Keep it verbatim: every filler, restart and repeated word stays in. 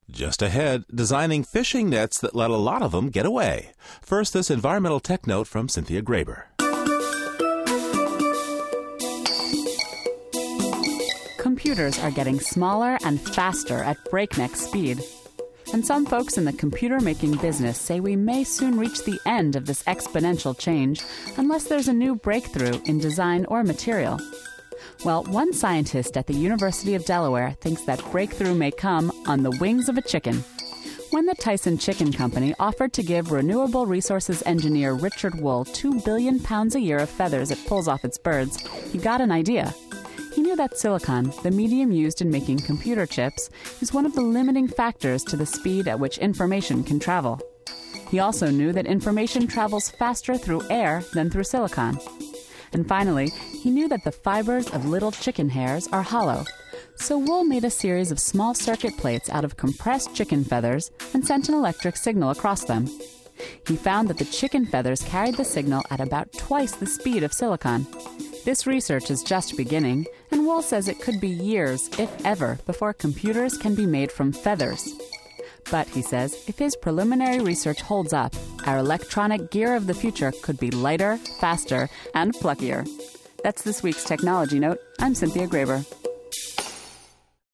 Just ahead, designing fishing nets that let a lot of them get away. First, this environmental tech note from Cynthia Graber. Computers are getting smaller and faster at breakneck speed. And some folks in the computer-making business say we may soon reach the end of this exponential change unless there's a new breakthrough in design or material. Well, one scientist at the University of Delaware thinks that breakthrough may come on the wings of a chicken. When the Tyson Chicken Company offered to give renewable resources engineer Richard Wool two billion pounds a year of feathers it pulls off its birds, he got an idea. He knew that silicon, the medium used in making computer chips, is one of the limiting factors to the speed at which information can travel. He also knew that information travels faster through air than through silicon. And finally, he knew that the fibers of little chicken hairs are hollow. So Wool made a series of small circuit plates out of compressed chicken feathers and sent an electric signal across them. He found that the chicken feathers carried the signal at about twice the speed of silicon. This research is just beginning, and Wool says it could be years, if ever, before computers can be made from feathers. But, he says, if his preliminary research holds up, our electronic gear of the future could be lighter, faster, and pluckier. That's this week's Technology Note. I'm Cynthia Graber.